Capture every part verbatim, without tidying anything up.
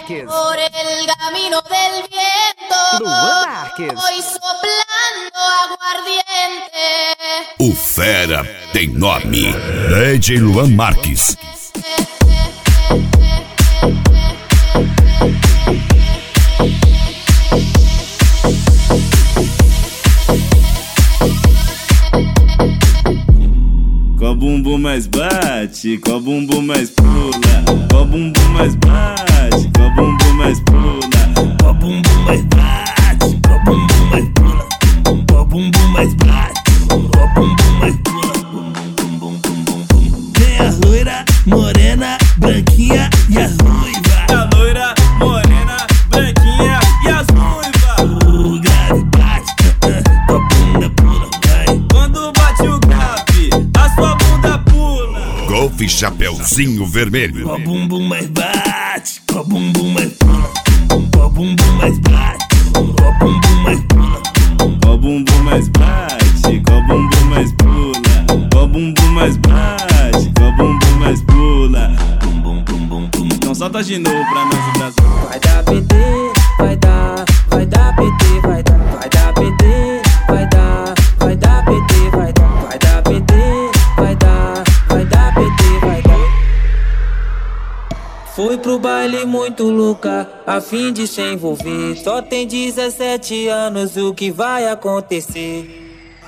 Marques. Por el camino del viento, Luan Marques. voy soplando aguardiente. O fera tem nome. D J Luan Marques. Qual bumbum mais bate, qual bumbum mais pula, qual bumbum mais bate, qual bumbum mais pula, qual bumbum mais bate, qual bumbum mais pula, qual bumbum mais bate, qual bumbum mais pula, bum bum bum bum bum bum. Tem a loira, morena, branquinha e as ruivas. A loira, morena, branquinha e as ruivas. O grave bate, tua bunda pula, vai. Quando bate o grave, a sua bunda pula. Golfe Chapeuzinho Vermelho. Qual bumbum mais bate, qual bumbum mais pula, qual bumbum mais bate, qual bumbum mais pula, qual bumbum mais bate, qual bumbum mais pula, qual bumbum mais bate, qual bumbum mais pula. bum bum bum bum bum. Então solta de novo pra nosso Brasil. Vai dar P T, vai dar, vai dar P T, vai dar, vai dar P T, vai dar, vai dar P T, vai dar, vai dar P T, vai dar, vai dar P T, vai dar. Fui pro baile muito louca, a fim de se envolver. Só tem dezessete anos, o que vai acontecer?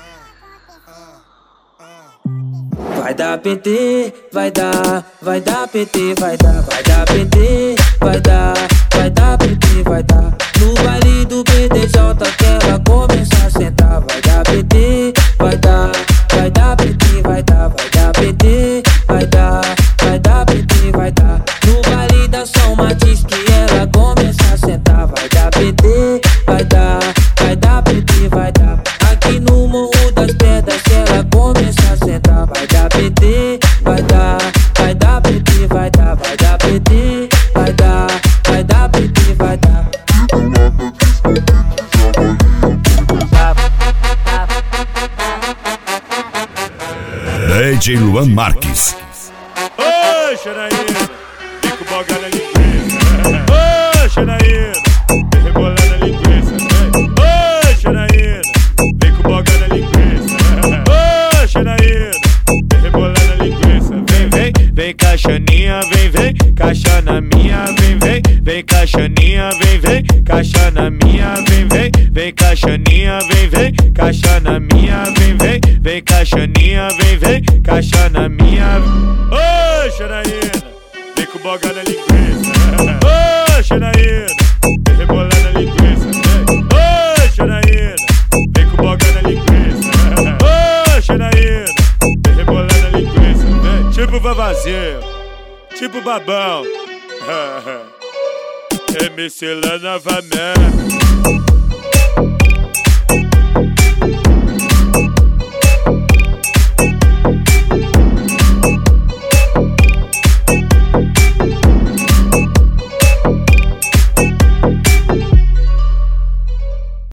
Vai dar P T, vai dar, vai dar P T, vai dar, vai dar P T, vai dar, vai dar P T, vai dar. No baile do B D J que ela começa a sentar. Vai dar P T, vai dar, vai dar P T, vai dar, vai dar P T, vai dar, vai dar P T, vai dar. No baile da São Matiz que ela começa a sentar. Vai dar P T, vai dar, vai dar P T, vai dar. Aqui no Morro das Pedras que ela começa a sentar. Vai dar P T, vai dar, vai dar P T, vai dar, vai dar P T, vai dar, vai dar P T, vai dar. D J Luan Marques. Ô, Xanaína, fica bogando a linguiça. Ô, Xanaína, vem rebolando a linguiça. Ô, Xanaína, vem com bogando a linguiça. Ô, Xanaína, vem rebolando a linguiça. Vem, vem, vem caixaninha, vem, vem, caixa na minha, vem, vem, vem caixaninha, vem, vem, caixa na minha, vem, vem, vem caixaninha, vem, vem, caixa na minha, vem, vem, vem caixaninha, vem, vem, caixa na minha. Ô, Xanaína, vem com bogando a linguiça. Ô, Xanaína, vem rebolando a linguiça. Ô, Xanaína, vem com bogando a linguiça. Ô, Xanaína, vem rebolando a linguiça. Vem, tipo vavazinho, tipo babão. M C lá novamente.